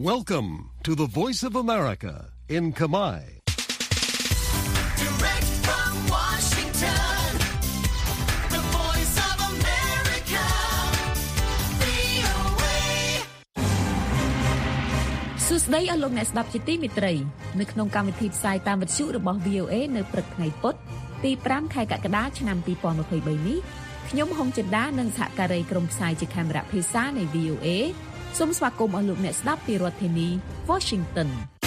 Welcome to the Voice of America in Khmer. Direct from Washington, the Voice of America, VOA. សួស្តីអស់លោកអ្នកស្ដាប់ជាទីមេត្រីនៅក្នុងកម្មវិធីផ្សាយតាមវិទ្យុរបស់ VOA នៅព្រឹកថ្ងៃពុធទី5ខែកក្កដាឆ្នាំ2023នេះខ្ញុំហុងចិន្តានិងសហការីក្រុមផ្សាយជាខេមរៈភាសានៃ VOA សូមស្វាគមន៍អស់លោកអ្នកស្ដាប់ពីរដ្ឋធានី Washington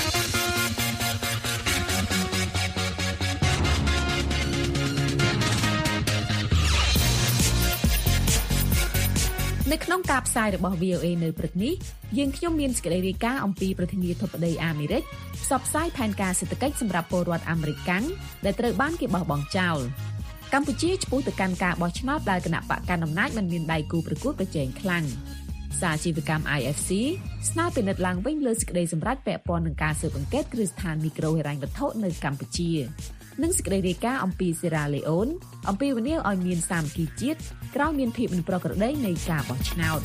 នៅក្នុងការផ្សាយរបស់ VOA នៅព្រឹកនេះយើងខ្ញុំមានសេចក្តីរាយការណ៍អំពីប្រធានាធិបតីអាមេរិកផ្សព្វផ្សាយផែនការសេដ្ឋកិច្ចសម្រាប់ពលរដ្ឋអាមេរិកកាំងដែលត្រូវបានគេបោះបង់ចោលកម្ពុជាឆ្ពោះទៅកាន់ការបោះឆ្នោតដែលគណៈបកកណ្ដាលអំណាចមិនមានដៃគូប្រកួតប្រជែងខ្លាំងសាជីវកម្ម IFC ស្នើពិនិត្យឡើងវិញលើសេចក្តីសម្រេចពាក់ព័ន្ធនឹងការស៊ើបអង្កេតគ្រឹះស្ថានមីក្រូហិរញ្ញវត្ថុនៅកម្ពុជានិងសេចក្តីរាយការណ៍អំពីសេរ៉ាឡេអូនអំពីវិនិយោគឲ្យមានសាមគ្គីជាតិក្រោយមានភាពមិនប្រក្រតីនៃការបោះឆ្នោត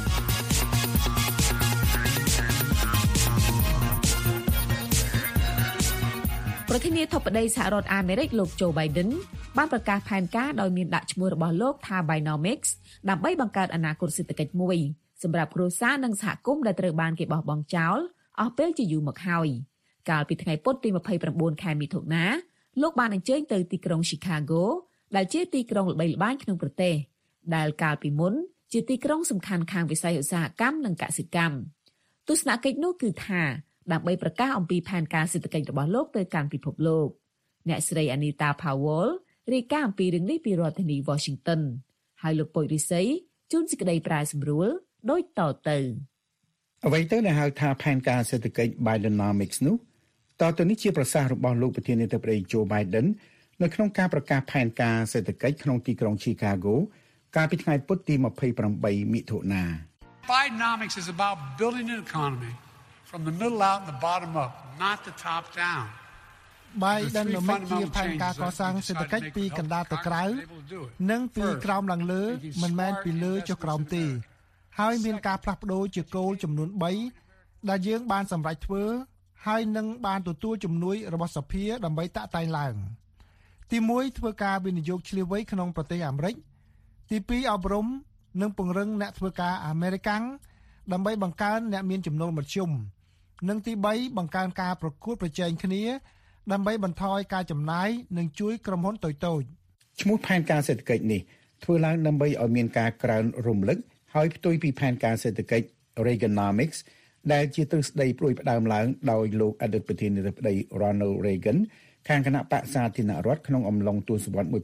ប្រធានាធិបតីសហរដ្ឋអាមេរិកលោក Joe Biden បានប្រកាសផែនការដោយមានដាក់ឈ្មោះរបស់លោកថា Bidenomics ដើម្បីបង្កើតអនាគតសេដ្ឋកិច្ចមួយសម្រាប់គ្រួសារនិងសហគមន៍ដែលត្រូវបានគេបោះបង់ចោលអស់ពេលជាយូរមកហើយកាលពីថ្ងៃពុធទី29ខែមិថុនាលោកបានអញ្ជើញទៅទីក្រុង Chicago ដែលជាទីក្រុងល្បីល្បាញក្នុងប្រទេសដែលកាលពីមុនជាទីក្រុងសំខាន់ខាងវិស័យឧស្សាហកម្មនិងកសិកម្មទស្សនកិច្ចនោះគឺថាដើម្បីប្រកាសអំពីផែនការសេដ្ឋកិច្ចរបស់លោកទៅកាន់ពិភពលោកអ្នកស្រី Anita Powell រាយការណ៍អំពីរឿងនេះពីរដ្ឋធានី Washington ហើយលោកពុយរិស័យជួនសេចក្តីប្រាយសម្រួលដូចតទៅអ្វីទៅដែលហៅថាផែនការសេដ្ឋកិច្ច Bidenomics នោះតទៅនេះជាប្រសាសន៍របស់លោកប្រធានាធិបតី Joe Biden នៅក្នុងការប្រកាសផែនការសេដ្ឋកិច្ចក្នុងទីក្រុង Chicago កាលពីថ្ងៃពុធទី28មិថុនា Bidenomics is about building an economy from the middle out and the bottom up, not the top down. Bidenomics ជាផែនការកសាងសេដ្ឋកិច្ចពីកណ្ដាលទៅក្រៅនិងពីក្រោមឡើងលើមិនមែនពីលើចុះក្រោមទេហើយមានការផ្លាស់ប្ដូរជាគោលចំនួន3ដែលយើងបានសម្រេចធ្វើហើយនឹងបានទទួលជំនួយរបស់សភាដើម្បីតាក់តែងឡើងទី1ធ្វើការវិនិយោគឆ្លៀសវៃក្នុងប្រទេសអាមេរិកទី2អប់រំនិងពង្រឹងអ្នកធ្វើការអាមេរិកាំងដើម្បីបង្កើនអ្នកមានចំណូលមធ្យមនិងទី3បង្កើនការប្រកួតប្រជែងគ្នាដើម្បីបន្ថយការចំណាយនិងជួយក្រុមហ៊ុនតូចៗឈ្មោះផែនការសេដ្ឋកិច្ចនេះធ្វើឡើងដើម្បីឲ្យមានការក្រើនរំលឹកហើយផ្ទុយពីផែនការសេដ្ឋកិច្ច Reaganomics ដែលជាទ្រឹស្ដីព្រួយផ្ដើមឡើងដោយលោកអតីតប្រធានាធិបតី Ronald Reagan ខាងគណៈបក្សសាធារណរដ្ឋក្នុងអំឡុងទសវត្សរ៍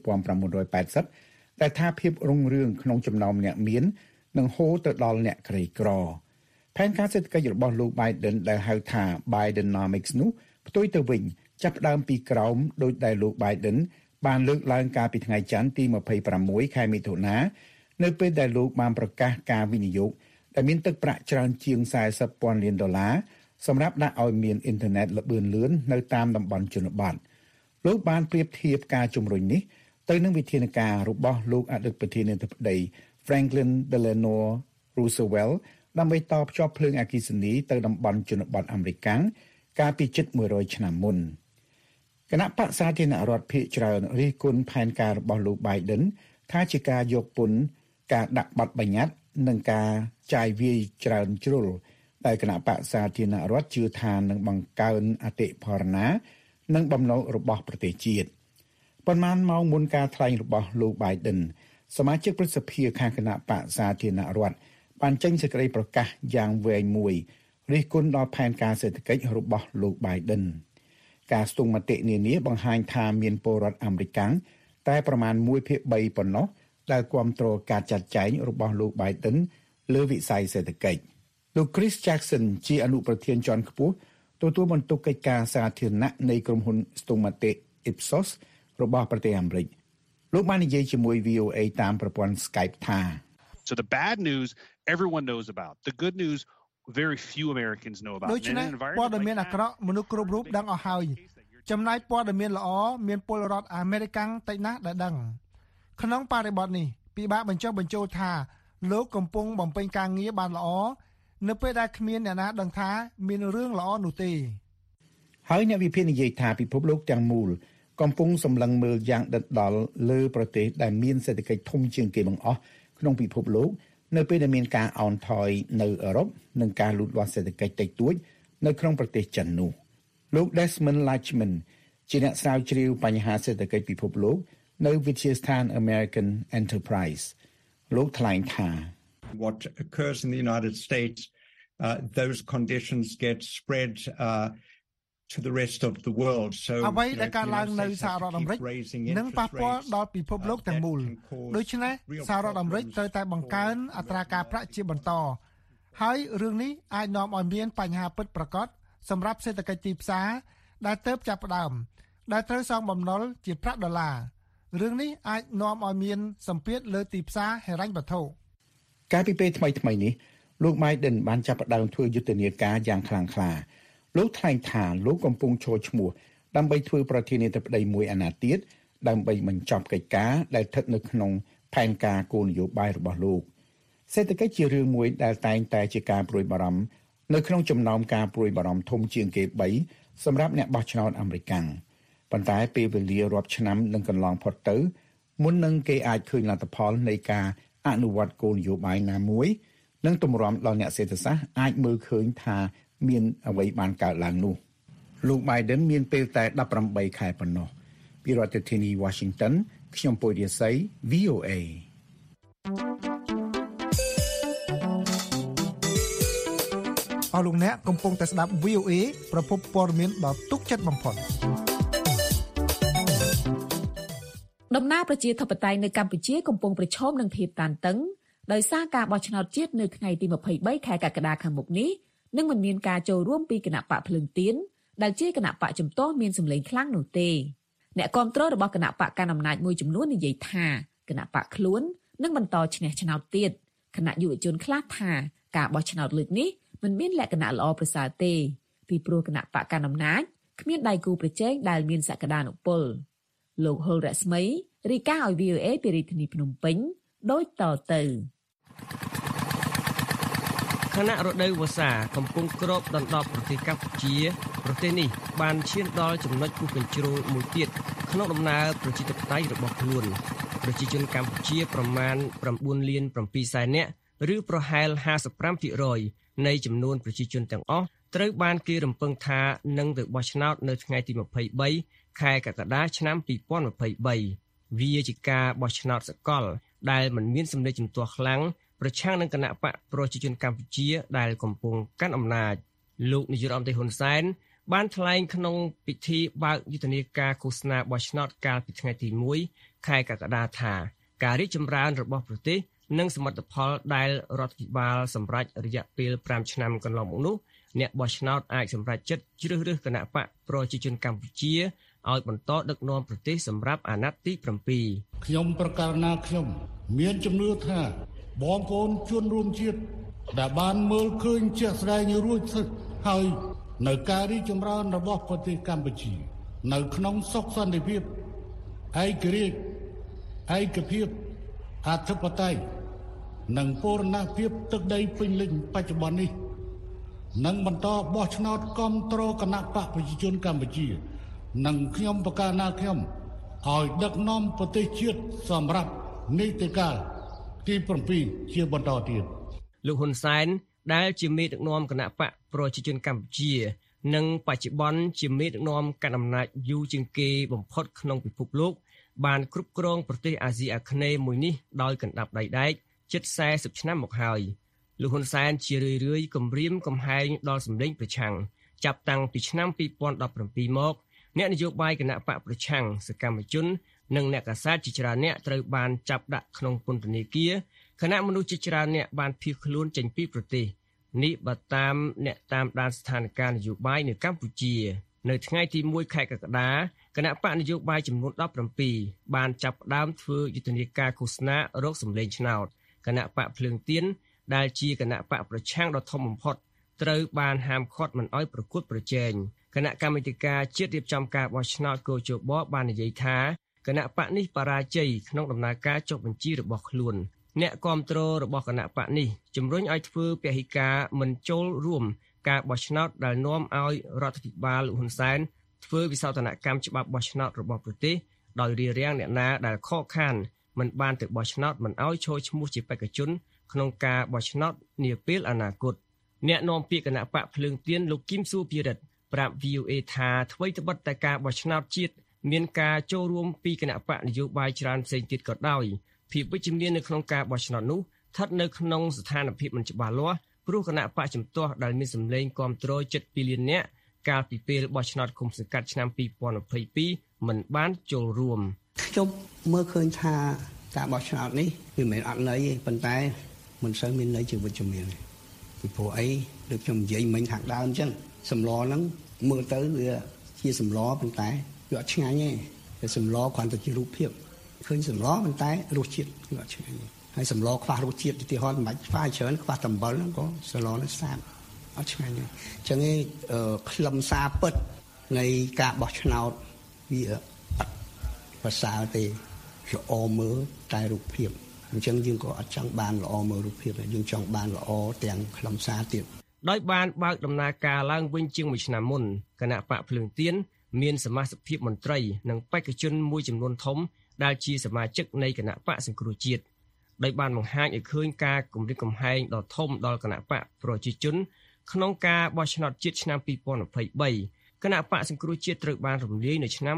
1980ដែលថាភាពរុងរឿងក្នុងចំណោមអ្នកមាននឹងហូរទៅដល់អ្នកក្រីក្រផែនការសេដ្ឋកិច្ចរបស់លោក Biden ដែលហៅថា Bidenomics នោះផ្ទុយទៅវិញចាប់ផ្ដើមពីក្រោមដោយដែលលោក Biden បានលើកឡើងកាលពីថ្ងៃច័ន្ទទី26ខែមិថុនានៅពេលដែលលោកបានប្រកាសការវិនិយោគដែលមានទឹកប្រាក់ច្រើនជាង$40,000 លានសម្រាប់ដាក់ឲ្យមានអ៊ីនធឺណិតល្បឿនលឿននៅតាមតំបន់ជនបទលោកបានប្រៀបធៀបការជំរុញនេះទៅនឹងវិធានការរបស់លោកអតីតប្រធានាធិបតី Franklin Delano Roosevelt ដើម្បីតភ្ជាប់ភ្លើងអគ្គិសនីទៅតំបន់ជនបទអាមេរិកកាលពីជិត100ឆ្នាំមុនគណៈបក្សសាធារណរដ្ឋភាគច្រើនរិះគន់ផែនការរបស់លោក Biden ថាជាការយកពន្ធការដាក់បទបញ្ញត្តិនិងការចាយវាយច្រើនជ្រុលដែលគណៈបក្សសាធារណរដ្ឋជឿថានឹងបង្កើនអតិផរណានិងបំណុលរបស់ប្រទេសជាតិប៉ុន្មានម៉ោងមុនការថ្លែងរបស់លោក Biden សមាជិកព្រឹទ្ធសភាខាងគណៈបក្សសាធារណរដ្ឋបានចេញសេចក្តីប្រកាសយ៉ាងវែងមួយរិះគន់ដល់ផែនការសេដ្ឋកិច្ចរបស់លោក Biden ការស្ទង់មតិនានាបង្ហាញថាមានពលរដ្ឋអាមេរិកតែប្រមាណ1/3ប៉ុណ្ណោះដែលគាំទ្រការចាត់ចែងរបស់លោក Biden លើវិស័យសេដ្ឋកិច្ចលោក Chris Jackson ជាអនុប្រធានជាន់ខ្ពស់ទទួលបន្ទុកកិច្ចការសាធារណៈនៃក្រុមហ៊ុនស្ទង់មតិ Ipsos របស់ប្រទេសអាមេរិកលោកបាននិយាយជាមួយ VOA តាមប្រព័ន្ធ Skype ថា So the bad news everyone knows about. The good news very few Americans know about. ដូច្នេះព័ត៌មានអាក្រក់មនុស្សគ្រប់រូបដឹងអស់ហើយចំណែកព័ត៌មានល្អមានពលរដ្ឋអាមេរិកតិចណាស់ដែលដឹងក្នុងបរិបទនេះពិបាកបញ្ចុះបញ្ចូលថាលោកកំពុងបំពេញការងារបានល្អនៅពេលដែលគ្មានអ្នកណាដឹងថាមានរឿងល្អនោះទេហើយអ្នកវិភាគនិយាយថាពិភពលោកទាំងមូលកំពុងសម្លឹងមើលយ៉ាងដិតដល់លើប្រទេសដែលមានសេដ្ឋកិច្ចធំជាងគេបង្អស់ក្នុងពិភពលោកនៅពេលដែលមានការអន់ថយនៅអឺរ៉ុបនិងការលូតលាស់សេដ្ឋកិច្ចតិចតួចនៅក្នុងប្រទេសចិននោះលោក Desmond Lachman ជាអ្នកស្រាវជ្រាវបញ្ហាសេដ្ឋកិច្ចពិភពលោកនៅវិទ្យាស្ថាន American Enterprise លោកថ្លែងថា What occurs in the United States those conditions get spread to the rest of the world so អ្វីដែលកើតឡើងនៅសហរដ្ឋអាមេរិកនឹងប៉ះពាល់ដល់ពិភពលោកទាំងមូលដូច្នេះសហរដ្ឋអាមេរិកត្រូវតែបង្កើនអត្រាការប្រាក់ជាបន្តហើយរឿងនេះអាចនាំឲ្យមានបញ្ហាពិតប្រាកដសម្រាប់សេដ្ឋកិច្ចទីផ្សារដែលទើបចាប់ផ្ដើមដែលត្រូវសងបំណុលជាប្រាក់ដុល្លាររឿងនេះអាចនាំឲ្យមានសម្ពាធលើទីផ្សារហិរញ្ញវត្ថុកាលពីពេលថ្មីៗនេះលោក Biden បានចាប់ផ្ដើមធ្វើយុទ្ធនាការយ៉ាងខ្លាំងក្លាលោកថ្លែងថាលោកកំពុងឈរឈ្មោះដើម្បីធ្វើប្រធានាធិបតីមួយអាណត្តិទៀតដើម្បីបញ្ចប់កិច្ចការដែលស្ថិតនៅក្នុងផែនការគោលនយោបាយរបស់លោកសេដ្ឋកិច្ចជារឿងមួយដែលតែងតែជាការព្រួយបារម្ភនៅក្នុងចំណោមការព្រួយបារម្ភធំជាងគេ3សម្រាប់អ្នកបោះឆ្នោតអាមេរិកប៉ុន្តែពេលវេលារាប់ឆ្នាំនឹងកន្លងផុតទៅមុននឹងគេអាចឃើញលទ្ធផលនៃការអនុវត្តគោលនយោបាយណាមួយនិងទម្រាំដល់អ្នកសេដ្ឋសាស្ត្រអាចមើលឃើញថាមានអ្វីបានកើតឡើងនោះលោក Biden មានពេលតែ18ខែប៉ុណ្ណោះពីរដ្ឋធានី Washington ខ្ញុំពុយរាសី VOA អស់លោកអ្នកកំពុងតែស្ដាប់ VOA ប្រភពព័ត៌មានដ៏ទុកចិត្តបំផុតដំណើរប្រជាធិបតេយ្យនៅកម្ពុជាកំពុងប្រឈមនឹងភាពតានតឹងដោយសារការបោះឆ្នោតជាតិនៅថ្ងៃទី23ខែកក្កដាខាងមុខនេះនឹងមិនមានការចូលរួមពីគណៈបកភ្លើងទៀនដែលជាគណៈបកជំទាស់មានសម្លេងខ្លាំងនោះទេអ្នកគាំទ្ររបស់គណៈបកកណ្ដាលអំណាចមួយចំនួននិយាយថាគណៈបកខ្លួននឹងបន្តឈ្នះឆ្នោតទៀតគណៈយុវជនខ្លះថាការបោះឆ្នោតលើកនេះមិនមានលក្ខណៈល្អប្រសើរទេពីព្រោះគណៈបកកណ្ដាលអំណាចគ្មានដៃគូប្រជែងដែលមានសក្តានុពលលោកហុលរស្មីរាយការណ៍ឲ្យ VOA ពីរាជធានីភ្នំពេញដូចតទៅគណៈរដូវវស្សាកំពុងគ្របដណ្ដប់ប្រទេសកម្ពុជាប្រទេសនេះបានឈានដល់ចំណុចពុះកញ្ជ្រោលមួយទៀតក្នុងដំណើរប្រជាធិបតេយ្យរបស់ខ្លួនប្រជាជនកម្ពុជាប្រមាណ 9.7 សែននាក់ឬប្រហែល 55% នៃចំនួនប្រជាជនទាំងអស់ត្រូវបានគេរំពឹងថានឹងទៅបោះឆ្នោតនៅថ្ងៃទី23ខែកក្កដាឆ្នាំ2023វាជាការបោះឆ្នោតសកលដែលមិនមានសម្លេងជំទាស់ខ្លាំងប្រឆាំងនឹងគណៈបកប្រជាជនកម្ពុជាដែលកំពុងកាន់អំណាចលោកនាយរដ្ឋមន្ត្រីហ៊ុនសែនបានថ្លែងក្នុងពិធីបើកយុទ្ធនាការឃោសនាបោះឆ្នោតកាលពីថ្ងៃទី1ខែកក្កដាថាការរីកចម្រើនរបស់ប្រទេសនិងសមិទ្ធផលដែលរដ្ឋាភិបាលសម្រេចរយៈពេល5ឆ្នាំកន្លងមកនោះអ្នកបោះឆ្នោតអាចសម្រេចចិត្តជ្រើសរើសគណៈបកប្រជាជនកម្ពុជាឲ្យបន្តដឹកនាំប្រទេសសម្រាប់អាណត្តិទី7 ខ្ញុំប្រកាសណាខ្ញុំមានជំនឿថាបងប្អូនជនរួមជាតិដែលបានមើលឃើញជាក់ស្ដែងរួចសិនហើយនៅការរីកចម្រើនរបស់ប្រទេសកម្ពុជានៅក្នុងសុខសន្តិភាពឯករាជ្យឯកភាពអធិបតេយ្យនិងបូរណភាពទឹកដីពេញលេញបច្ចុប្បន្ននេះនឹងបន្តបោះឆ្នោតគាំទ្រគណៈបកប្រជាជនកម្ពុជានិងខ្ញុំប្រកាសណាខ្ញុំឲ្យដឹកនាំប្រទេសជាតិសម្រាប់នីតិកាលទី7ជាបន្តទៀតលោកហ៊ុនសែនដែលជាមេដឹកនាំគណៈបកប្រជាជនកម្ពុជានិងបច្ចុប្បន្នជាមេដឹកនាំកាន់អំណាចយូរជាងគេបំផុតក្នុងពិភពលោកបានគ្រប់គ្រងប្រទេសអាស៊ីអាគ្នេយ៍មួយនេះដោយកណ្ដាប់ដៃដែកជិត40ឆ្នាំមកហើយលោកហ៊ុនសែនជារឿយៗគំរាមកំហែងដល់សម្លេងប្រឆាំងចាប់តាំងពីឆ្នាំ2017មកអ្នកនយោបាយគណៈបកប្រឆាំងសកម្មជននិងអ្នកកាសែតជាច្រើនអ្នកត្រូវបានចាប់ដាក់ក្នុងពន្ធនាគារគណៈមនុស្សជាច្រើនអ្នកបានភៀសខ្លួនចេញពីប្រទេសនេះបើតាមអ្នកតាមដានស្ថានភាពនយោបាយនៅកម្ពុជានៅថ្ងៃទី1ខែកក្កដាគណៈបកនយោបាយចំនួន17បានចាប់ផ្ដើមធ្វើយុទ្ធនាការឃោសនារកសម្លេងឆ្នោតគណៈបកភ្លើងទៀនដែលជាគណៈបកប្រឆាំងដ៏ធំបំផុតត្រូវបានហាមឃាត់មិនឲ្យប្រកួតប្រជែងគណៈកម្មាធិការជាតិរៀបចំការបោះឆ្នោតកោជបបាននិយាយថាគណៈបកនេះបរាជ័យក្នុងដំណើរការចុះបញ្ជីរបស់ខ្លួនអ្នកគាំទ្ររបស់គណៈបកនេះជំរុញឲ្យធ្វើពហិការមិនចូលរួមការបោះឆ្នោតដែលនាំឲ្យរដ្ឋាភិបាលលោកហ៊ុនសែនធ្វើវិសោធនកម្មច្បាប់បោះឆ្នោតរបស់ប្រទេសដោយរារាំងអ្នកណាដែលខកខានមិនបានទៅបោះឆ្នោតមិនឲ្យចូលឈ្មោះជាបេក្ខជនក្នុងការបោះឆ្នោតនាពេលអនាគតអ្នកនាំពាក្យគណៈបកភ្លើងទៀនលោកគឹមសុភិរិទ្ធប្រាប់ VOA ថាអ្វីត្បិតតែការបោះឆ្នោតជាតិមានការចូលរួមពីគណៈបកនយោបាយច្រើនផ្សេងទៀតក៏ដោយភាពវិជ្ជមាននៅក្នុងការបោះឆ្នោតនោះស្ថិតនៅក្នុងស្ថានភាពមិនច្បាស់លាស់ព្រោះគណៈបកជំទាស់ដែលមានសម្លេងគាំទ្រ7 លាននាក់កាលពីពេលបោះឆ្នោតឃុំសង្កាត់ឆ្នាំ2022មិនបានចូលរួមខ្ញុំមើលឃើញថាការបោះឆ្នោតនេះវាមិនមែនអត់ន័យទេប៉ុន្តែមិនសូវមានន័យជាវិជ្ជមានពីព្រោះអីដូចខ្ញុំនិយាយមិញខាងដើមអញ្ចឹងសម្លហ្នឹងមើលទៅវាជាសម្លប៉ុន្តែវាអត់ឆ្ងាញ់ទេតែសម្លគ្រាន់តែជារូបភាពឃើញសម្លប៉ុន្តែរសជាតិវាអត់ឆ្ងាញ់ទេហើយសម្លខ្វះរសជាតិឧទាហរណ៍មិនបាច់ខ្វះច្រើនខ្វះតែអំបិលហ្នឹងក៏សម្លនេះស្អាតអត់ឆ្ងាញ់ទេអញ្ចឹងឯងខ្លឹមសារពិតនៃការបោះឆ្នោតវាអត់ប្រសើរទេល្អមើលតែរូបភាពអញ្ចឹងយើងក៏អត់ចង់បានល្អមើលរូបភាពទេយើងចង់បានល្អទាំងខ្លឹមសារទៀតដោយបានបើកដំណើរការឡើងវិញជាង1ឆ្នាំមុនគណៈបកភ្លើងទៀនមានសមាជិកភាពមន្ត្រីនិងបេក្ខជនមួយចំនួនធំដែលជាសមាជិកនៃគណៈបកសង្គ្រោះជាតិដោយបានបង្ហាញឲ្យឃើញការគម្រិតកំហែងដ៏ធំដល់គណៈបកប្រជាជនក្នុងការបោះឆ្នោតជាតិឆ្នាំ2023គណៈបកសង្គ្រោះជាតិត្រូវបានរំលាយនៅឆ្នាំ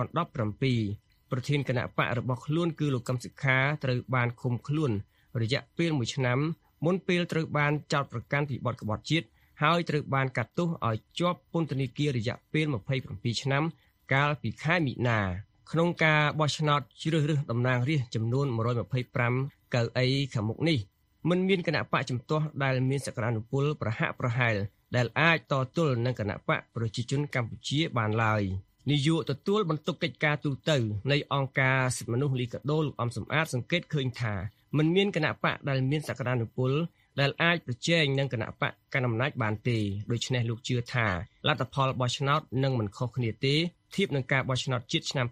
2017ប្រធានគណៈបករបស់ខ្លួនគឺលោកកឹមសុខាត្រូវបានឃុំខ្លួនរយៈពេល1ឆ្នាំមុនពេលត្រូវបានចោទប្រកាន់ពីបទក្បត់ជាតិហើយត្រូវបានកាត់ទោសឲ្យជាប់ពន្ធនាគាររយៈពេល27ឆ្នាំកាលពីខែមិនិនាក្នុងការបោះឆ្នោតជ្រើសរើសតំណាងរាស្ត្រចំនួន125កៅអីខាងមុខនេះមិនមានគណៈបកជំទាស់ដែលមានសក្តានុពលប្រហាក់ប្រហែលដែលអាចតទល់នឹងគណៈបកប្រជាជនកម្ពុជាបានឡើយនាយកទទួលបន្ទុកកិច្ចការទូតនៃអង្គការសិទ្ធិមនុស្សលីកាដូលោកអំសំអាតសង្កេតឃើញថាមិនមានគណៈបកដែលមានសក្តានុពលដែលអាចប្រជែងនឹងគណៈបកកណ្ដាលអំណាចបានទេដូច្នេះលោកជឿថាលទ្ធផលបោះឆ្នោតនឹងមិនខុសគ្នាទេធៀបនឹងការបោះឆ្នោតជាតិឆ្នាំ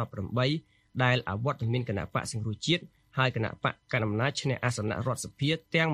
2018ដែលអវត្តមានគណៈបកសង្គ្រោះជាតិហើយគណៈបកកណ្ដាលអំណាចឈ្នះអាសនៈរដ្ឋសភាទាំង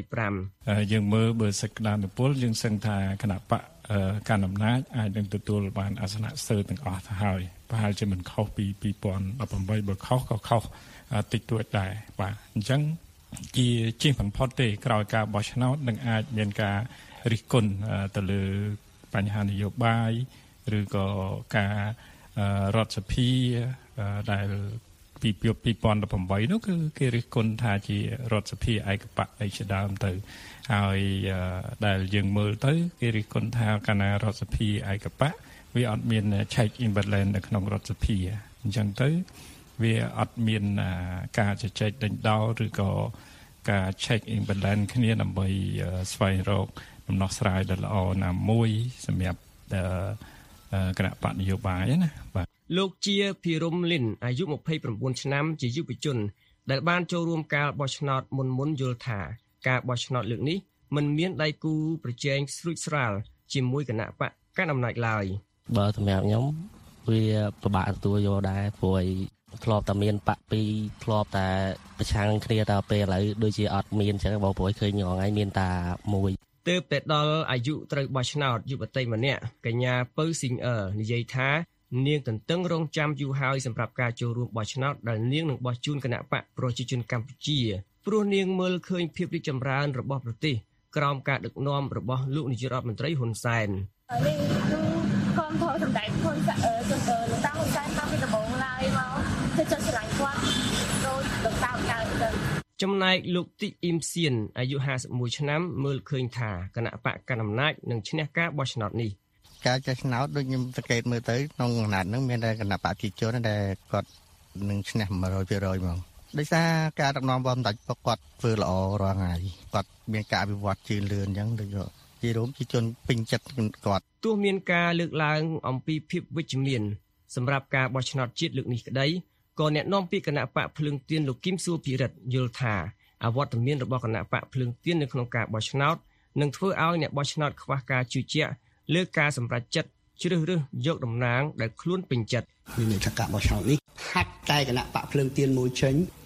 125 យើងមើលបើសក្តានុពលយើងសឹងថាគណៈបកកណ្ដាលអំណាចអាចនឹងទទួលបានអាសនៈស្ទើរទាំងអស់ទៅហើយប្រហែលជាមិនខុសពី2018បើខុសក៏ខុសតិចតួចដែរបាទអញ្ចឹងជាបំផុតទេក្រោយការបោះឆ្នោតនឹងអាចមានការរិះគន់ទៅលើបញ្ហានយោបាយឬក៏ការរដ្ឋសភាដែលពី2018នោះគឺគេរិះគន់ថាជារដ្ឋសភាឯកបកអីជាដើមទៅហើយដែលយើងមើលទៅគេរិះគន់ថាកាលណារដ្ឋសភាឯកបកវាអត់មាន check and balance នៅក្នុងរដ្ឋសភាអញ្ចឹងទៅវាអត់មានការជជែកដេញដោលឬក៏ការ check and balance គ្នាដើម្បីស្វែងរកដំណោះស្រាយដ៏ល្អណាមួយសម្រាប់គណៈបកនយោបាយណាបាទលោកជាភិរមលិនអាយុ29ឆ្នាំជាយុវជនដែលបានចូលរួមការបោះឆ្នោតមុនយល់ថាការបោះឆ្នោតលើកនេះមិនមានដៃគូប្រជែងស្រួចស្រាលជាមួយគណៈបកកណ្ដាលអំណាចឡើយបើសម្រាប់ខ្ញុំវាពិបាកទទួលយកដែរព្រោះធ្លាប់តែមានបកពីរធ្លាប់តែប្រឆាំងគ្នាតែពេលឥឡូវដូចជាអត់មានអញ្ចឹងបងប្អូនឃើញរងថ្ងៃមានតែមួយទើបតែដល់អាយុត្រូវបោះឆ្នោតយុវតីម្នាក់កញ្ញាពៅស៊ីងអឺនិយាយថានាងទន្ទឹងរង់ចាំយូរហើយសម្រាប់ការចូលរួមបោះឆ្នោតដែលនាងនឹងបោះជូនគណៈបកប្រជាជនកម្ពុជាព្រោះនាងមើលឃើញភាពរីកចម្រើនរបស់ប្រទេសក្រោមការដឹកនាំរបស់លោកនាយករដ្ឋមន្ត្រីហ៊ុនសែននាងគឺគាំទ្រសម្ដេចហ៊ុនសែនលោកតាហ៊ុនសែនតាំងពីដំបូងឡើយមកគឺចិត្តស្រឡាញ់គាត់ដោយលោកតាកើតទៅចំណែកលោកទីអ៊ីមសៀនអាយុ51ឆ្នាំមើលឃើញថាគណៈបកកណ្ដាលអំណាចនឹងឈ្នះការបោះឆ្នោតនេះការចេះឆ្នោតដូចខ្ញុំសង្កេតមើលទៅក្នុងគណៈហ្នឹងមានតែគណៈបព្វជិជនដែលគាត់នឹងឈ្នះ 100% ហ្មងដោយសារការដឹកនាំរបស់សម្ដេចគាត់ធ្វើល្អរាល់ថ្ងៃគាត់មានការអភិវឌ្ឍជឿនលឿនអញ្ចឹងដូចជារួមជាជនពេញចិត្តគាត់ទោះមានការលើកឡើងអំពីភាពវិជ្ជមានសម្រាប់ការបោះឆ្នោតជាតិលើកនេះក្តីក៏អ្នកនាំពាក្យគណៈបកភ្លើងទៀនលោកគឹមសុភិរិទ្ធយល់ថាអវត្តមានរបស់គណៈបកភ្លើងទៀននៅក្នុងការបោះឆ្នោតនឹងធ្វើឲ្យអ្នកបោះឆ្នោតខ្វះការជឿជាក់លើការសម្រេចចិត្តជ្រើសរើសយកតំណាងដែលខ្លួនពេញចិត្តមានន័យថាការបោះឆ្នោតនេះហាត់តែគណៈបកភ្លើងទៀនមួយចេញ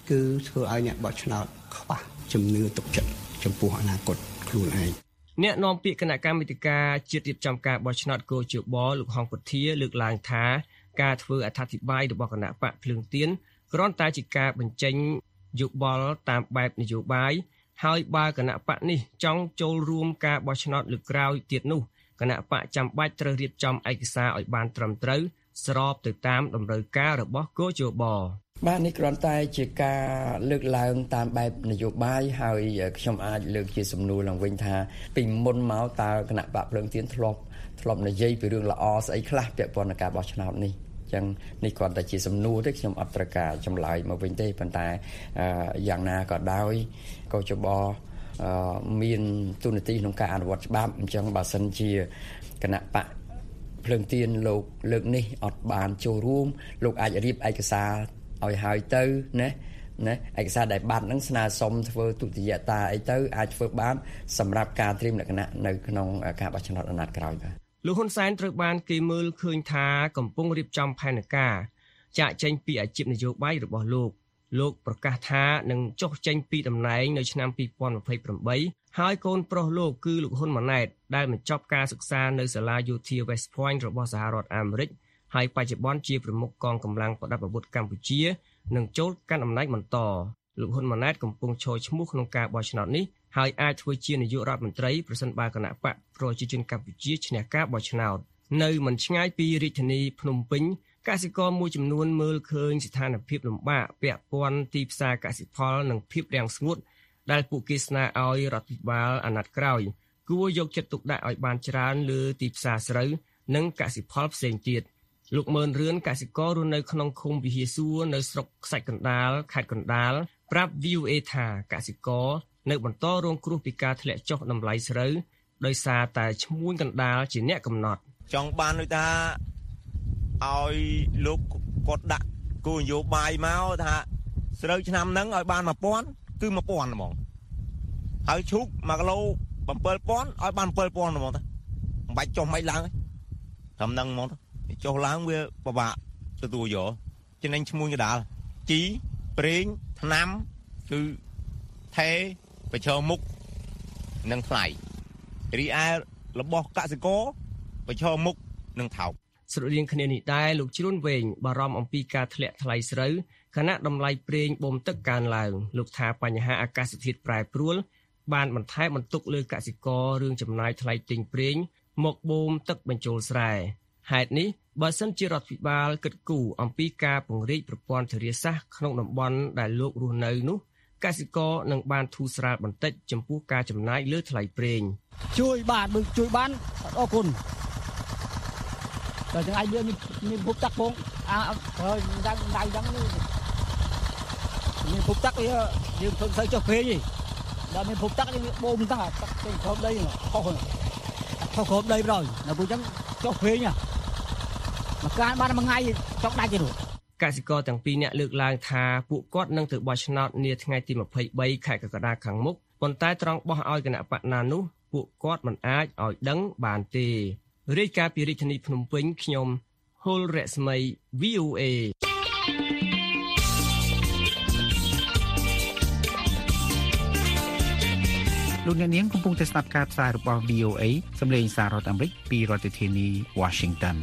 គឺធ្វើឲ្យអ្នកបោះឆ្នោតខ្វះជំនឿទុកចិត្តចំពោះអនាគតខ្លួនឯងអ្នកនាំពាក្យគណៈកម្មាធិការជាតិរៀបចំការបោះឆ្នោតកោជបលោកហងពុធាលើកឡើងថាការធ្វើអត្ថាធិប្បាយរបស់គណៈបកភ្លើងទៀនគ្រាន់តែជាការបញ្ចេញយោបល់តាមបែបនយោបាយហើយបើគណៈបកនេះចង់ចូលរួមការបោះឆ្នោតលើកក្រោយទៀតនោះគណៈបកចាំបាច់ត្រូវរៀបចំឯកសារឲ្យបានត្រឹមត្រូវស្របទៅតាមតម្រូវការរបស់កោជបបាទនេះគ្រាន់តែជាការលើកឡើងតាមបែបនយោបាយហើយខ្ញុំអាចលើកជាសំណួរឡើងវិញថាពីមុនមកតើគណៈបកភ្លើងទៀនធ្លាប់និយាយពីរឿងល្អស្អីខ្លះពាក់ព័ន្ធនឹងការបោះឆ្នោតនេះចឹងនេះគ្រាន់តែជាសំណួរទេខ្ញុំអត់ត្រូវការចម្លើយមកវិញទេប៉ុន្តែយ៉ាងណាក៏ដោយកោជបមានទូនាទីក្នុងការអនុវត្តច្បាប់អញ្ចឹងបើសិនជាគណៈបកភ្លើងទៀនលោកលើកនេះអត់បានចូលរួមលោកអាចរៀបឯកសារឲ្យហើយទៅណាឯកសារដែលបាត់ហ្នឹងស្នើសុំធ្វើទុតិយតាអីទៅអាចធ្វើបានសម្រាប់ការត្រៀមលក្ខណៈនៅក្នុងការបោះឆ្នោតអាណត្តិក្រោយបាទលោកហ៊ុនសែនត្រូវបានគេមើលឃើញថាកំពុងរៀបចំផែនការចាក់ចេញពីអាជីពនយោបាយរបស់លោកប្រកាសថានឹងចុះចេញពីតំណែងនៅឆ្នាំ2028ហើយកូនប្រុសលោកគឺលោកហ៊ុនម៉ាណែតដែលបញ្ចប់ការសិក្សានៅសាលាយោធា West Point របស់សហរដ្ឋអាមេរិកហើយបច្ចុប្បន្នជាប្រមុខកងកម្លាំងប្រដាប់អាវុធកម្ពុជានឹងចូលកាន់អំណាចបន្តលោកហ៊ុនម៉ាណែតកំពុងឈរឈ្មោះក្នុងការបោះឆ្នោតនេះហើយអាចធ្វើជានាយករដ្ឋមន្ត្រីប្រសិនបើគណៈបកប្រជាជនកម្ពុជាឈ្នះការបោះឆ្នោតនៅមិនឆ្ងាយពីរាជធានីភ្នំពេញកសិករមួយចំនួនមើលឃើញស្ថានភាពលំបាកពាក់ព័ន្ធទីផ្សារកសិផលនិងភាពរាំងស្ងួតដែលពួកគេស្នើឲ្យរដ្ឋាភិបាលអាណត្តិក្រោយគួរយកចិត្តទុកដាក់ឲ្យបានច្រើនលើទីផ្សារស្រូវនិងកសិផលផ្សេងទៀតលោកម៉ឺនរឿនកសិកររស់នៅក្នុងឃុំវិហារសួរនៅស្រុកខ្សាច់កណ្ដាលខេត្តកណ្ដាលប្រាប់ VOA ថាកសិករនៅបន្តរងគ្រោះពីការធ្លាក់ចុះតម្លៃស្រូវដោយសារតែឈ្មួញកណ្ដាលជាអ្នកកំណត់ចង់បានដូចថាឲ្យលោកគាត់ដាក់គោលនយោបាយមកថាស្រូវឆ្នាំហ្នឹងឲ្យបាន 1000 គឺ 1000 ហ្មងហើយឈូក1គីឡូ 7000ឲ្យបាន 7000 ហ្មងតាមិនបាច់ចុះមិនឡើងត្រឹមហ្នឹងហ្មងតាចុះឡើងវាពិបាកទទួលយកចំណេញឈ្មួញកណ្ដាលជីប្រេងថ្នាំគឺថេប្រឈមមុខនឹងថ្លៃរីឯរបស់កសិករប្រឈមមុខនឹងថោកស្រដៀងគ្នានេះដែរលោកជ្រួនវែងបារម្ភអំពីការធ្លាក់ថ្លៃស្រូវខណៈតម្លៃប្រេងបូមទឹកកើនឡើងលោកថាបញ្ហាអាកាសធាតុប្រែប្រួលបានបន្ថែមបន្ទុកលើកសិកររឿងចំណាយថ្លៃទិញប្រេងមកបូមទឹកបញ្ចូលស្រែហេតុនេះបើសិនជារដ្ឋាភិបាលគិតគូរអំពីការពង្រីកប្រព័ន្ធធារាសាស្ត្រក្នុងតំបន់ដែលលោករស់នៅនោះកសិករនឹងបានធូរស្រាលបន្តិចចំពោះការចំណាយលើថ្លៃប្រេងជួយបានអរគុណតែទាំងឯងមានភពទឹកផងហើយដល់នេះមានភពទឹកយើងធ្វើទៅចុះពេកដល់មានភពទឹកយើងបូមតាទឹកទៅក្រោមដីខុសក្រោមដីប្រយដល់ពួកចឹងចុះពេកមកការបានមួយថ្ងៃចង់ដាច់ទេនោះកសិករទាំងពីរនាក់លើកឡើងថាពួកគាត់នឹងទៅបោះឆ្នោតនាថ្ងៃទី23ខែកក្កដាខាងមុខប៉ុន្តែត្រង់បោះឲ្យគណៈបកណានោះពួកគាត់មិនអាចឲ្យដឹងបានទេរាយការណ៍ពីរាជធានីភ្នំពេញខ្ញុំហុលរស្មី VOA លោកអ្នកនាងកំពុងតែស្ដាប់ការផ្សាយរបស់ VOA សម្លេងសាររដ្ឋអាមេរិកពីរដ្ឋធានី Washington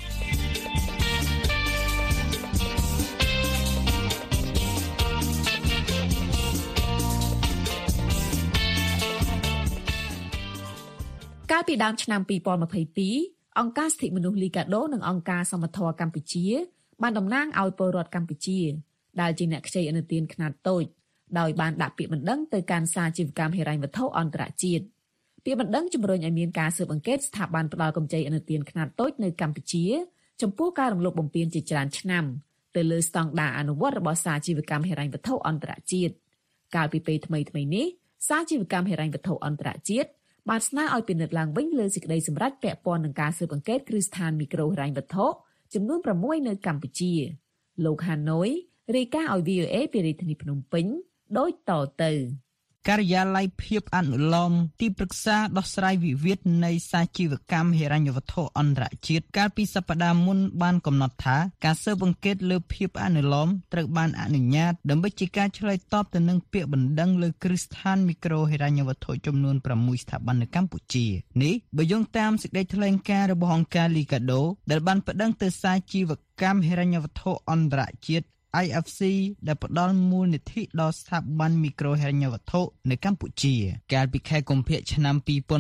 កាលពីដើមឆ្នាំ2022អង្គការសិទ្ធិមនុស្សលីកាដូនិងអង្គការសមត្ថៈកម្ពុជាបានតំណាងឲ្យពលរដ្ឋកម្ពុជាដែលជាអ្នកខ្ចីឥណទានខ្នាតតូចដោយបានដាក់ពាក្យបណ្ដឹងទៅកាន់សាលជីវកម្មហិរញ្ញវត្ថុអន្តរជាតិពាក្យបណ្ដឹងជំរុញឲ្យមានការស៊ើបអង្កេតស្ថាប័នផ្ដល់កម្ចីឥណទានខ្នាតតូចនៅកម្ពុជាចំពោះការរំលោភបំពានជាច្រើនឆ្នាំទៅលើស្តង់ដារអនុវត្តរបស់សាលជីវកម្មហិរញ្ញវត្ថុអន្តរជាតិកាលពីពេលថ្មីៗនេះសាលជីវកម្មហិរញ្ញវត្ថុអន្តរជាតិបានស្នើឲ្យពិនិត្យឡើងវិញលើសេចក្តីសម្រេចពាក់ព័ន្ធនឹងការស៊ើបអង្កេតគ្រឹះស្ថានមីក្រូហិរញ្ញវត្ថុចំនួន6នៅកម្ពុជាលោកហាណូយរាយការណ៍ឲ្យ VOA ពីរាជធានីភ្នំពេញដូចតទៅការិយាល័យភាពអនុលោមទីប្រឹក្សាដោះស្រាយវិវាទនៃសាជីវកម្មហិរញ្ញវត្ថុអន្តរជាតិកាលពីសប្តាហ៍មុនបានកំណត់ថាការស៊ើបអង្កេតលើភាពអនុលោមត្រូវបានអនុញ្ញាតដើម្បីជាការឆ្លើយតបទៅនឹងពាក្យបណ្ដឹងលើគ្រឹះស្ថានមីក្រូហិរញ្ញវត្ថុចំនួន6ស្ថាប័ននៅកម្ពុជានេះបើយោងតាមសេចក្តីថ្លែងការណ៍របស់អង្គការ Liga do ដែលបានប្តឹងទៅសាជីវកម្មហិរញ្ញវត្ថុអន្តរជាតិ IFC ដែលផ្ដល់មូលនិធិដល់ស្ថាប័នមីក្រូហិរញ្ញវត្ថុនៅកម្ពុជាកាលពីខែកុម្ភៈឆ្នាំ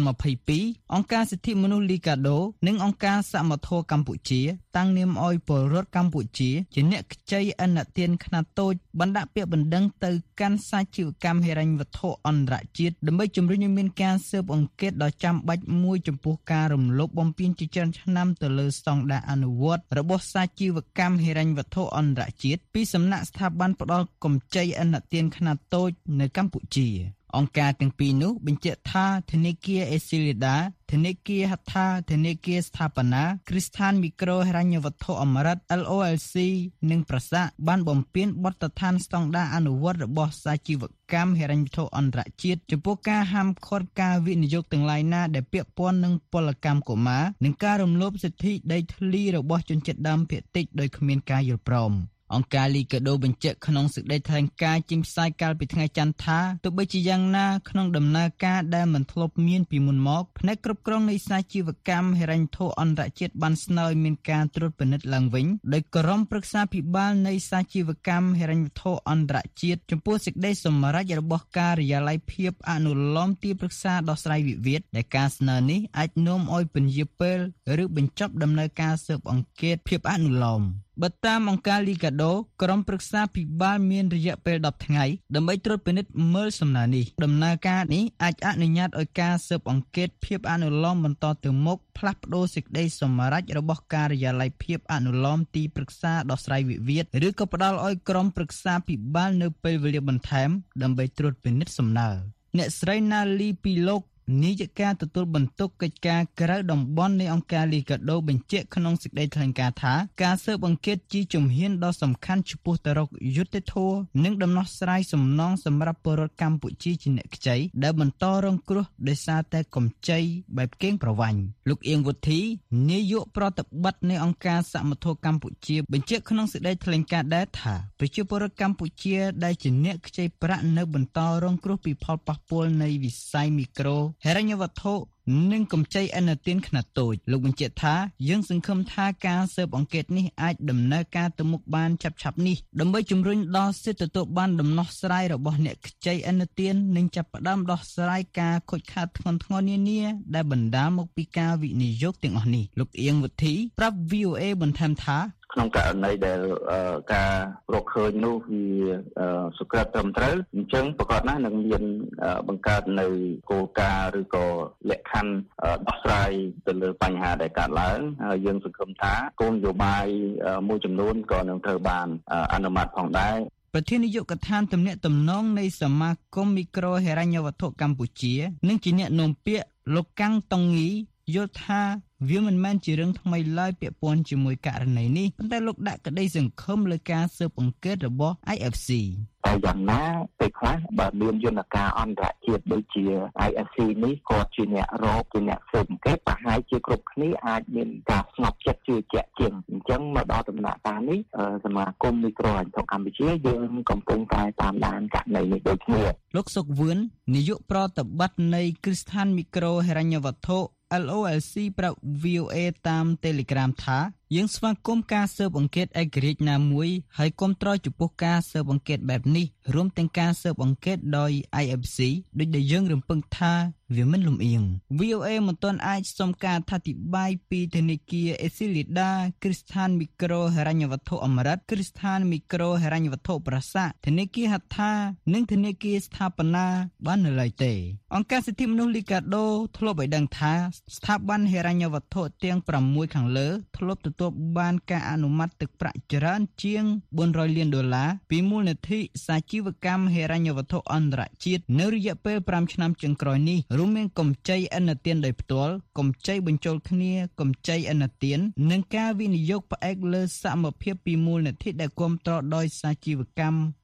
2022អង្គការសិទ្ធិមនុស្ស Liga do និងអង្គការសមត្ថៈកម្ពុជាតាំងនាមឲ្យពលរដ្ឋកម្ពុជាជាអ្នកខ្ចីឥណទានខ្នាតតូចបណ្ដាក់ពាក្យបណ្ដឹងទៅកាន់សាជីវកម្មហិរញ្ញវត្ថុអន្តរជាតិដើម្បីជំរុញឲ្យមានការស៊ើបអង្កេតដ៏ចាំបាច់មួយចំពោះការរំលោភបំពានជាច្រើនឆ្នាំទៅលើស្តង់ដារអនុវត្តរបស់សាជីវកម្មហិរញ្ញវត្ថុអន្តរជាតិពីសំណាក់ស្ថាប័នផ្ដល់កម្ចីឥណទានខ្នាតតូចនៅកម្ពុជាអង្គការទាំងពីរនោះបញ្ជាក់ថាធនាគារអេស៊ីលីដាធនាគារហត្ថាធនាគារស្ថាបនាគ្រឹះស្ថានមីក្រូហិរញ្ញវត្ថុអមរិត LOLC និងប្រសាបានបំពេញបទដ្ឋានស្តង់ដារអនុវត្តរបស់សាជីវកម្មហិរញ្ញវត្ថុអន្តរជាតិចំពោះការហាមឃាត់ការវិនិយោគទាំងឡាយណាដែលពាក់ព័ន្ធនឹងពលកម្មកុមារនិងការរំលោភសិទ្ធិដីធ្លីរបស់ជនជាតិដើមភាគតិចដោយគ្មានការយល់ព្រមអង្គការ Liga do បញ្ជាក់ក្នុងសេចក្តីថ្លែងការណ៍ចេញផ្សាយកាលពីថ្ងៃច័ន្ទថាទោះបីជាយ៉ាងណាក្នុងដំណើរការដែលមិនធ្លាប់មានពីមុនមកផ្នែកគ្រប់គ្រងនៃសាជីវកម្មហិរញ្ញវត្ថុអន្តរជាតិបានស្នើឲ្យមានការត្រួតពិនិត្យឡើងវិញដោយក្រុមប្រឹក្សាភិបាលនៃសាជីវកម្មហិរញ្ញវត្ថុអន្តរជាតិចំពោះសេចក្តីសម្រេចរបស់ការិយាល័យភាពអនុលោមទីប្រឹក្សាដោះស្រាយវិវាទដែលការស្នើនេះអាចនាំឲ្យពន្យាពេលឬបញ្ចប់ដំណើរការស៊ើបអង្កេតភាពអនុលោមបើតាមអង្គការ Liga do ក្រុមប្រឹក្សាភិបាលមានរយៈពេល10ថ្ងៃដើម្បីត្រួតពិនិត្យមើលសំណើនេះដំណើរការនេះអាចអនុញ្ញាតឲ្យការស៊ើបអង្កេតភាពអនុលោមបន្តទៅមុខផ្លាស់ប្តូរសេចក្តីសម្រេចរបស់ការិយាល័យភាពអនុលោមទីប្រឹក្សាដោះស្រាយវិវាទឬក៏ផ្ដល់ឲ្យក្រុមប្រឹក្សាភិបាលនៅពេលវេលាបន្ថែមដើម្បីត្រួតពិនិត្យសំណើអ្នកស្រី Nali Pilokនាយិកាទទួលបន្ទុកកិច្ចការក្រៅតំបន់នៃអង្គការ Liga do បញ្ជាក់ក្នុងសេចក្តីថ្លែងការណ៍ថាការស៊ើបអង្កេតជាជំហានដ៏សំខាន់ចំពោះទៅរកយុត្តិធម៌និងដំណោះស្រាយសំណងសម្រាប់ពលរដ្ឋកម្ពុជាជាអ្នកខ្ចីដែលបន្តរងគ្រោះដោយសារតែកម្ចីបែបកេងប្រវ័ញ្ចលោកអៀងវុធីនាយកប្រតិបត្តិនៃអង្គការសមត្ថៈកម្ពុជាបញ្ជាក់ក្នុងសេចក្តីថ្លែងការណ៍ដែរថាប្រជាពលរដ្ឋកម្ពុជាដែលជាអ្នកខ្ចីប្រាក់នៅបន្តរងគ្រោះពីផលប៉ះពាល់នៃវិស័យមីក្រូហិរញ្ញវត្ថុនិងកម្ចីឥណទានខ្នាតតូចលោកបញ្ជាក់ថាយើងសង្ឃឹមថាការស៊ើបអង្កេតនេះអាចដំណើរការទៅមុខបានឆាប់ៗនេះដើម្បីជំរុញដល់សិទ្ធិទទួលបានដំណោះស្រាយរបស់អ្នកខ្ចីឥណទាននិងចាប់ផ្ដើមដោះស្រាយការខូចខាតធ្ងន់ធ្ងរនានាដែលបណ្ដាលមកពីការវិនិយោគទាំងអស់នេះលោកអៀងវុធីប្រាប់ VOA បន្ថែមថាក្នុងករណីដែលការរកឃើញនោះវាសុក្រិតត្រឹមត្រូវអញ្ចឹងប្រកាសណាស់នឹងមានបង្កើតនៅគោលការណ៍ឬក៏លក្ខខណ្ឌដោះស្រាយទៅលើបញ្ហាដែលកើតឡើងហើយយើងសង្ឃឹមថាគោលនយោបាយមួយចំនួនក៏នឹងត្រូវបានអនុម័តផងដែរប្រធាននាយកដ្ឋានទំនាក់ទំនងនៃសមាគមមីក្រូហិរញ្ញវត្ថុកម្ពុជានិងជាអ្នកនាំពាក្យលោកកាំងតុងងីយល់ថាវាមិនមែនជារឿងថ្មីឡើយពាក់ព័ន្ធជាមួយករណីនេះប៉ុន្តែលោកដាក់ក្តីសង្ឃឹមលើការស៊ើបអង្កេតរបស់ IFC តែយ៉ាងណាពេលខ្លះបើមានយន្តការអន្តរជាតិដូចជា IFC នេះគាត់ជាអ្នករកជាអ្នកស៊ើបអង្កេតប្រហែលជាគ្រប់គ្នាអាចមានការស្ងប់ចិត្តជឿជាក់ជាងអញ្ចឹងមកដល់ដំណាក់កាលនេះសមាគមមីក្រូហិរញ្ញវត្ថុកម្ពុជាយើងកំពុងតែតាមដានករណីនេះដូចគ្នាលោកសុកវឿននាយកប្រតិបត្តិនៃគ្រឹះស្ថានមីក្រូហិរញ្ញវត្ថុ LOLC ប្រាប់ VOA តាម Telegram ថាយើងស្វាគមន៍ការស៊ើបអង្កេតឯករាជ្យណាមួយហើយគាំទ្រចំពោះការស៊ើបអង្កេតបែបនេះរួមទាំងការស៊ើបអង្កេតដោយ IFC ដូចដែលយើងរំពឹងថាវាមិនលំអៀង VOA មិនទាន់អាចសុំការអធិប្បាយពីធនាគារអេស៊ីលីដាគ្រឹះស្ថានមីក្រូហិរញ្ញវត្ថុអមរិតគ្រឹះស្ថានមីក្រូហិរញ្ញវត្ថុប្រាសាទធនាគារហត្ថានិងធនាគារស្ថាបនាបាននៅឡើយទេអង្គការសិទ្ធិមនុស្ស Liga do ធ្លាប់ឲ្យដឹងថាស្ថាប័នហិរញ្ញវត្ថុទាំង6ខាងលើធ្លាប់ទទួលបានការអនុម័តទឹកប្រាក់ច្រើនជាង$400 លានពីមូលនិធិសាជីវកម្មហិរញ្ញវត្ថុអន្តរជាតិនៅរយៈពេល5ឆ្នាំចុងក្រោយនេះរួមមានកម្ចីឥណទានដោយផ្ទាល់កម្ចីបញ្ចូលគ្នាកម្ចីឥណទាននិងការវិនិយោគផ្អែកលើសមភាពពីមូលនិធិដែលគាំទ្រដោយសាជីវកម្មហ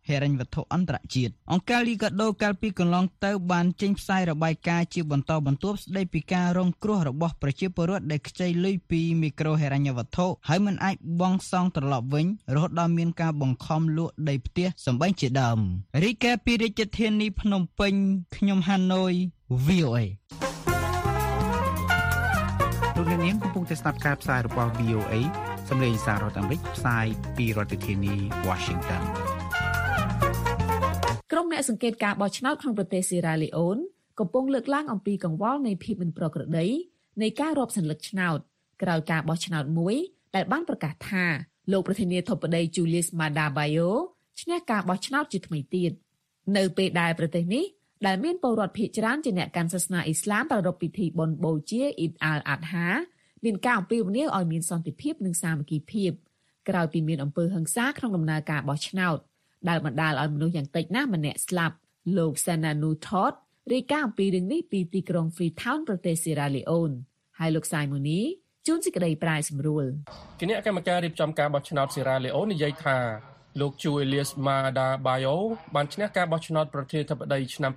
ហិរញ្ញវត្ថុអន្តរជាតិអង្គការលីកាដូកាលពីកន្លងទៅបានចេញផ្សាយរបាយការណ៍ជាបន្តបន្ទាប់ស្ដីពីការរងគ្រោះរបស់ប្រជាពលរដ្ឋដែលខ្ចីលុយពីមីក្រូហិរញ្ញវត្ថុហើយមិនអាចបង់សងត្រឡប់វិញរហូតដល់មានការបង្ខំលក់ដីផ្ទះសម្បែងជាដើមរីកាពីរាជធានីភ្នំពេញខ្ញុំហាណូយ VOA លោកអ្នកនាងកំពុងតែស្ដាប់ការផ្សាយរបស់ VOA សម្លេងសាររដ្ឋអាមេរិកផ្សាយពីរដ្ឋធានី Washington ក្រុមអ្នកសង្កេតការបោះឆ្នោតក្នុងប្រទេសស៊ីរ៉ាឡេអូនកំពុងលើកឡើងអំពីកង្វល់នៃភាពមិនប្រក្រតីនៃការរាប់សន្លឹកឆ្នោតក្រោយការបោះឆ្នោតមួយដែលបានប្រកាសថាលោកប្រធានាធិបតី Julius Maada Bio ឈ្នះការបោះឆ្នោតជាថ្មីទៀតនៅពេលដែលប្រទេសនេះដែលមានពលរដ្ឋភាគច្រើនជាអ្នកកាន់សាសនាអ៊ីស្លាមប្រារព្ធពិធីបុណ្យបូជាអ៊ីដអាល់អាត់ហាមានការអំពាវនាវឲ្យមានសន្តិភាពនិងសាមគ្គីភាពក្រោយពីមានអំពើហិង្សាក្នុងដំណើរការបោះឆ្នោតដែលបណ្ដាលឲ្យមនុស្សយ៉ាងតិចណាស់ម្នាក់ស្លាប់លោក Sananu Thot រាយការណ៍អំពីរឿងនេះពីទីក្រុង Freetown ប្រទេសស៊ីរ៉ាឡេអូនហើយលោក Simoni ជួនសេចក្តីប្រាយសម្រួលគណៈកម្មការរៀបចំការបោះឆ្នោតស៊ីរ៉ាឡេអូននិយាយថាលោក Julius Maada Bio បានឈ្នះការបោះឆ្នោតប្រធានាធិបតីឆ្នាំ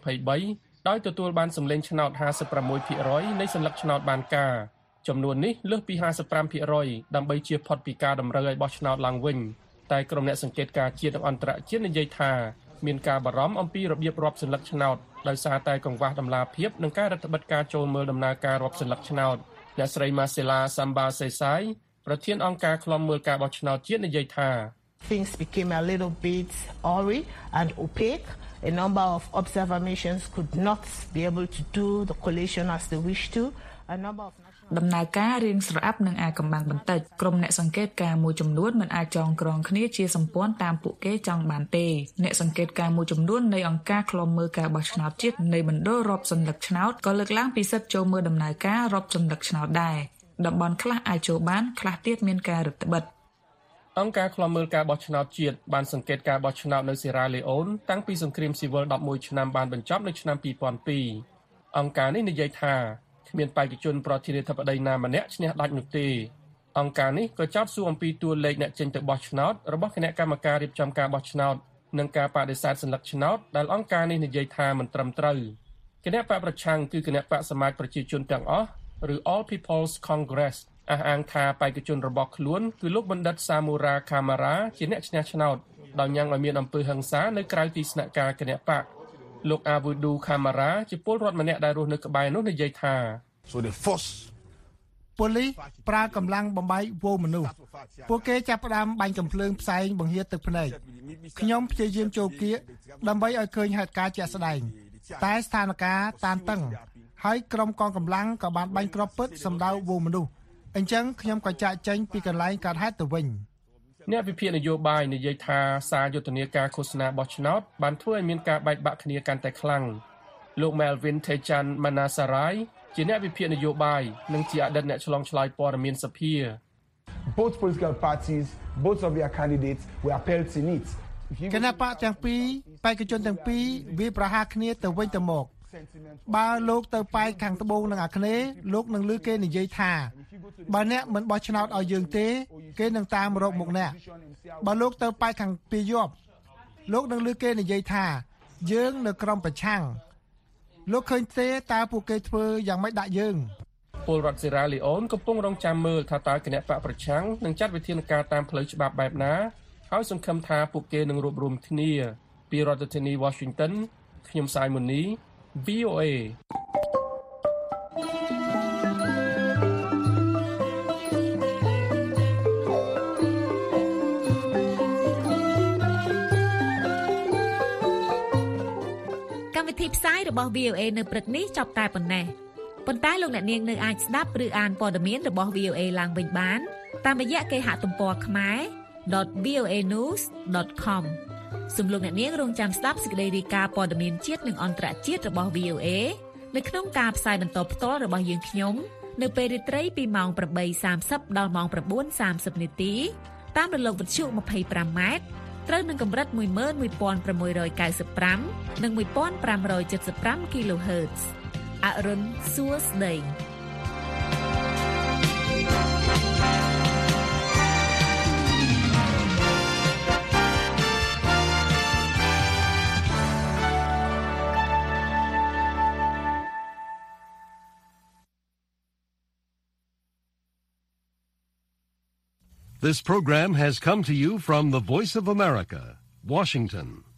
2023ដោយទទួលបានសម្លេងឆ្នោត 56% នៃសន្លឹកឆ្នោតបានការចំនួននេះលើសពី 55% ដើម្បីជៀសផុតពីការតម្រូវឲ្យបោះឆ្នោតឡើងវិញតែក្រុមអ្នកសង្កេតការណ៍ជាតិនិងអន្តរជាតិនិយាយថាមានការបារម្ភអំពីរបៀបរាប់សន្លឹកឆ្នោតដោយសារតែកង្វះតម្លាភាពនិងការរដ្ឋបិទការចូលមើលដំណើរការរាប់សន្លឹកឆ្នោតអ្នកស្រី Marcela Samba Sesai ប្រធានអង្គការឃ្លាំមើលការបោះឆ្នោតជាតិនិយាយថា Things became a little bit awry and opaque. A number of observer missions could not be able to do the collation as they wish to. A number of ដំណើរការរៀងស្រអាប់និងអាចកំបាំងបន្តិចក្រុមអ្នកសង្កេតការមួយចំនួនមិនអាចចងក្រងគ្នាជាសម្ព័ន្ធតាមពួកគេចង់បានទេអ្នកសង្កេតការមួយចំនួននៃអង្គការឃ្លាំមើលការបោះឆ្នោតជាតិនៃមណ្ឌលរាប់សន្លឹកឆ្នោតក៏លើកឡើងពីសិទ្ធិចូលមើលដំណើរការរាប់សន្លឹកឆ្នោតដែរតំបន់ខ្លះអាចចូលបានខ្លះទៀតមានការរឹតបន្តឹងអង្គការឃ្លាំមើលការបោះឆ្នោតជាតិបានសង្កេតការបោះឆ្នោតនៅស៊ីរ៉ាឡេអូនតាំងពីសង្គ្រាមស៊ីវិល11ឆ្នាំបានបញ្ចប់នៅឆ្នាំ2002អង្គការនេះនិយាយថាគ្មានបេក្ខជនប្រធានាធិបតីណាម្នាក់ឈ្នះដាច់នោះទេអង្គការនេះក៏ចោទសួរអំពីតួលេខអ្នកចេញទៅបោះឆ្នោតរបស់គណៈកម្មការរៀបចំការបោះឆ្នោតនិងការបដិសេធសន្លឹកឆ្នោតដែលអង្គការនេះនិយាយថាមិនត្រឹមត្រូវគណៈបកប្រឆាំងគឺគណៈបកសមាជប្រជាជនទាំងអស់ឬ All People's Congress អះអាងថាបេក្ខជនរបស់ខ្លួនគឺលោកបណ្ឌិត Samura Kamara ជាអ្នកឈ្នះឆ្នោតដោយញ៉ាំងឲ្យមានអំពើហិង្សានៅក្រៅទីស្នាក់ការគណៈបកលោក Avudu Kamara ជាពលរដ្ឋម្នាក់ដែលរស់នៅក្បែរនោះនិយាយថា So the force ប៉ូលីសប្រើកម្លាំងបំបីវោមនុស្សពួកគេចាប់ផ្ដើមបាញ់កាំភ្លើងផ្សែងបង្ហាទឹកភ្នែកខ្ញុំព្យាយាមចូលគៀកដើម្បីឲ្យឃើញហេតុការណ៍ជាក់ស្ដែងតែស្ថានភាពតានតឹងហើយក្រុមកងកម្លាំងក៏បានបាញ់គ្រាប់ពិតសម្ដៅវោមនុស្សអញ្ចឹងខ្ញុំក៏ចាកចេញពីកន្លែងកើតហេតុទៅវិញអ្នកវិភាគនយោបាយនិយាយថាសារយុទ្ធនាការឃោសនាបោះឆ្នោតបានធ្វើឲ្យមានការបែកបាក់គ្នាកាន់តែខ្លាំងលោក Melvin Techan Manasarai ជាអ្នកវិភាគនយោបាយនិងជាអតីតអ្នកឆ្លងឆ្លើយព័ត៌មានសភា Both political parties, both of their candidates were appealed in it. គណៈបកទាំងពីរបេក្ខជនទាំងពីរវាប្រហារគ្នាទៅវិញទៅមកបើលោកទៅប៉ែកខាងត្បូងនិងអាគ្នេយ៍លោកនឹងឮគេនិយាយថាបើអ្នកមិនបោះឆ្នោតឲ្យយើងទេគេនឹងតាមរកមុខអ្នកបើលោកទៅប៉ែកខាងពីយប់លោកនឹងឮគេនិយាយថាយើងនៅក្រុមប្រឆាំងលោកឃើញទេតើពួកគេធ្វើយ៉ាងម៉េចដាក់យើងពលរដ្ឋសេរ៉ាលីអូនកំពុងរងចាំមើលថាតើគណៈបកប្រឆាំងនឹងចាត់វិធានការតាមផ្លូវច្បាប់បែបណាហើយសង្ឃឹមថាពួកគេនឹងរួបរวมគ្នាពីរដ្ឋធានី Washington ខ្ញុំសាយមុនី VOA កម្មវិធីផ្សាយរបស់ VOA នៅព្រឹកនេះចប់តែប៉ុណ្ណេះប៉ុន្តែលោកអ្នកនាងនៅអាចស្ដាប់ឬអានព័ត៌មានរបស់ VOA ឡើងវិញបានតាមរយៈគេហទំព័រខ្មែរ.voanews.com សូមលោកអ្នកនាងរងចាំស្ដាប់សេចក្តីរាយការណ៍ព័ត៌មានជាតិនិងអន្តរជាតិរបស់ VOA នៅក្នុងការផ្សាយបន្តផ្ទាល់របស់យើងខ្ញុំនៅពេលរាត្រីពីម៉ោង 8:30 ដល់ម៉ោង 9:30 នាទីតាមរលកវិទ្យុ 25M ត្រូវនឹងកម្រិត 11695 និង 1575 kHz អរុនសួស្តី This program has come to you from the Voice of America, Washington.